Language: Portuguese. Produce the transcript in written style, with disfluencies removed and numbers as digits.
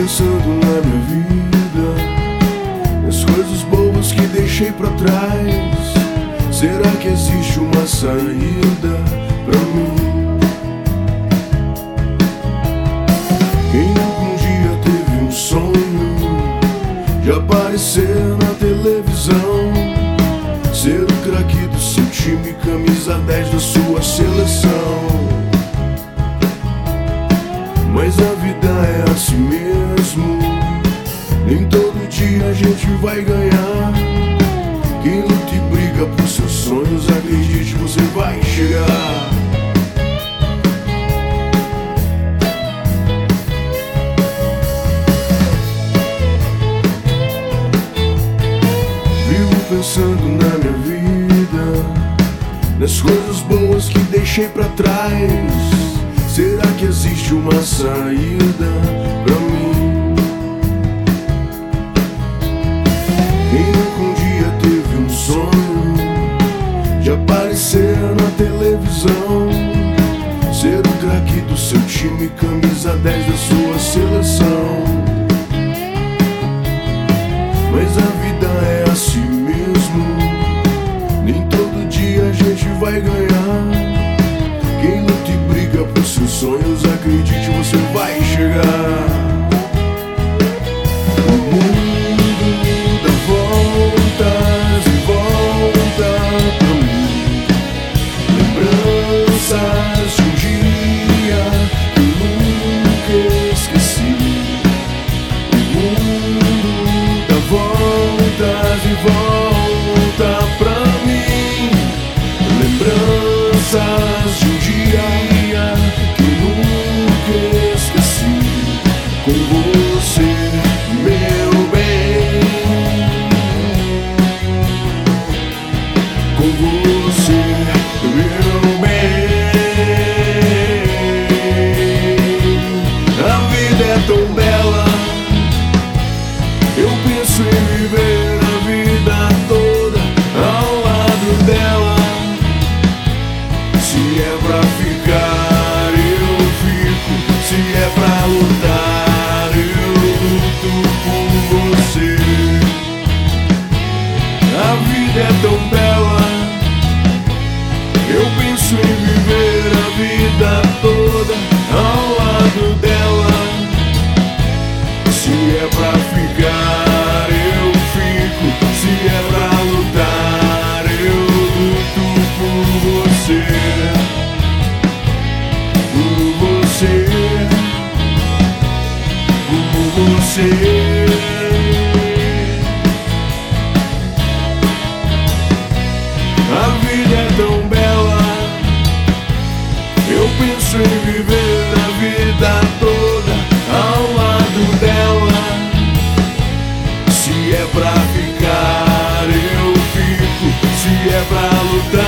pensando na minha vida, nas coisas boas que deixei pra trás. Será que existe uma saída pra mim? Quem nunca um dia teve um sonho de aparecer na televisão, ser o craque do seu time, camisa 10 da sua seleção? Mas a vida é assim mesmo, nem todo dia a gente vai ganhar. Quem luta e briga por seus sonhos, acredite, você vai chegar. Vivo pensando na minha vida, nas coisas boas que deixei pra trás. Será que existe uma saída pra mim? Quem nunca um dia teve um sonho de aparecer na televisão, ser o craque do seu time, camisa 10 da sua seleção? Mas a vida é assim mesmo, nem todo dia a gente vai ganhar. Quem luta e briga por seus sonhos, acredite, você vai chegar. O mundo dá voltas e volta pra mim, lembranças de um dia que eu nunca esqueci. O mundo dá voltas e volta pra mim, lembranças de um dia que eu nunca esqueci. Com você, meu bem, com você, meu bem. A vida é tão bela, eu penso em viver a vida toda ao lado dela. Se é pra ficar, eu fico. Se é pra lutar, eu luto por você. A vida é tão bela, eu penso em viver a vida toda ao lado dela. Se é pra ficar, eu fico. Se é pra lutar, eu luto por você. Por você. A vida é tão bela, eu penso em viver a vida toda ao lado dela. Se é pra ficar, eu fico. Se é pra lutar,